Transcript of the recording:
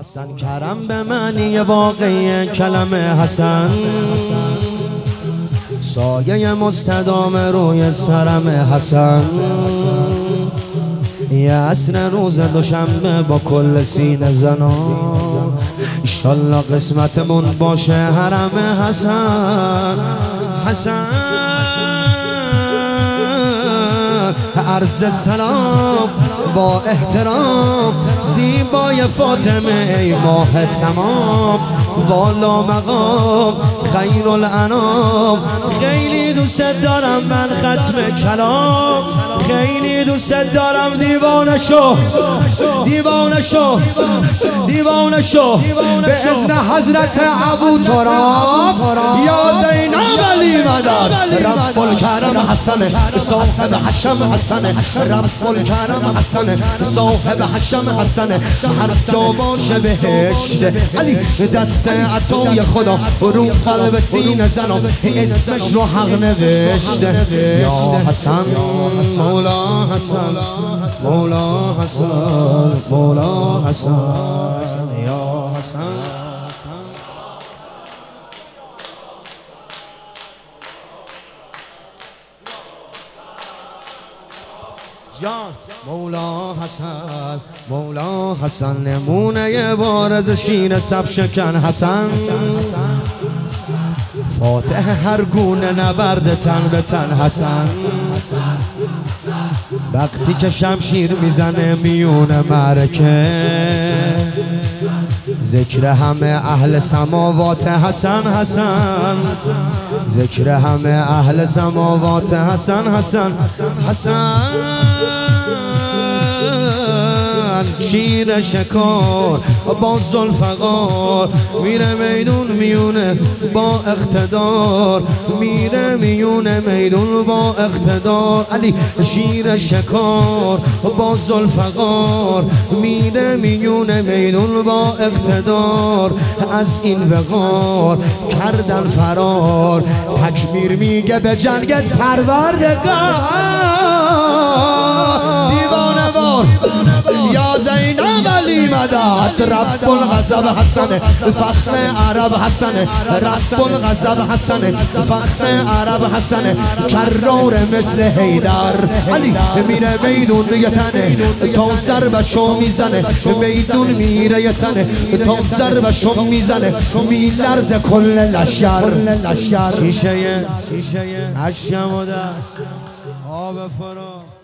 حسن کرم به معنی واقعی کلمه حسن، سایه مستدام روی سرم حسن. یه عصر روز دوشنبه با کل سینه زنا، ایشالله قسمتمون باشه حرم حسن. حسن عرض سلام با احترام، زیبای فاطمه ای ماه تمام، والا مقام خیر الانام. خیلی دوست دارم من ختم کلام، خیلی دوست دارم دیوانه شو دیوانه شو دیوانه شو به اذن حضرت ابو تراب یا زینب علی مدد. رب الکرم حسن صاحب حشم حسن، رب الکرم حسن صاحب حشم حسن. هر جا باشه بهشت علی، دست عطای خدا رو قلب سینه زنم، اسمش رو حق نوشته. یا حسن مولا حسن مولا حسن مولا حسن یا حسن. جان مولا حسن مولا حسن، نمونه بارز شیر صف شکن حسن. فاتح هر گونه نبرد تن به تن حسن، وقتی که شمشیر میزنه میون معرکه، ذکر همه اهل سماوات حسن حسن، ذکر همه اهل سماوات حسن حسن حسن. شیر شکار با ذوالفقار، میره میدون میونه با اقتدار، میره میونه میدون با اقتدار. علی شیر شکار با ذوالفقار، میره میونه میدون با اقتدار. از این وقار کردن فرار، تکبیر میگه به جنگت پروردگار. دیوانه وار یا زینب علی مدد. رب الغضب حسن فخر عرب حسن، رب الغضب حسن فخر عرب حسن. کرار مثل حیدر علی میره میدون یه تنه تا ضربشو میزنه، میدون میره یه تنه تا ضربشو میزنه، میلرزه کل لشکر. شیشه اشکم و در آب فرا